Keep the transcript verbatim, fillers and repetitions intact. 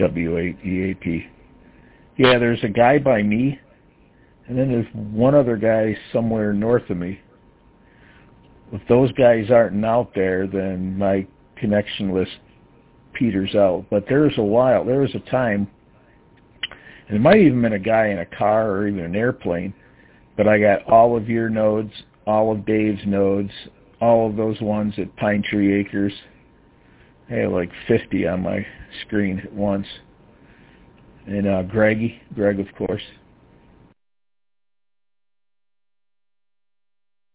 W A E A P. Yeah, there's a guy by me, and then there's one other guy somewhere north of me. If those guys aren't out there, then my connection list peters out. But there was a while, there was a time, and it might even been a guy in a car or even an airplane, but I got all of your nodes, all of Dave's nodes, all of those ones at Pine Tree Acres. I had like fifty on my screen at once. And uh, Greggy, Greg, of course.